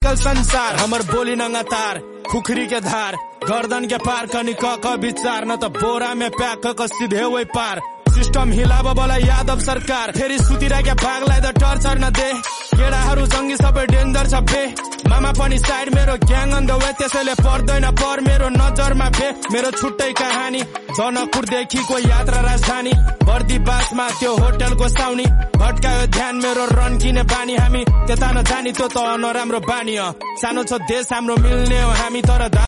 आजकल संसार हमर बोली नंगा तार खुखरी के धार गर्दन के पार कनी क विचार न त बोरा में प्याक क सीधे वही पार सिस्टम हिलाब बोला यादव सरकार फेरि सुतिरहेका भागलाई त टर्चर न दे केडाहरू जंगी सबै डेन्जर छ बे मामा पनि साइड मेरो ग्याङ अन द वे त्यसैले पर्दैन पर मेरो नजरमा बे मेरो छुट्टै कहानी जनकपुरदेखिको यात्रा राजधानी बर्दी बासमा त्यो होटलको साउनी भट्कायो ध्यान मेरो रन किने बानी हामी त्यता नजानी त्यो त नराम्रो बानी सानो छ देश हाम्रो मिल्ने हो हामी तर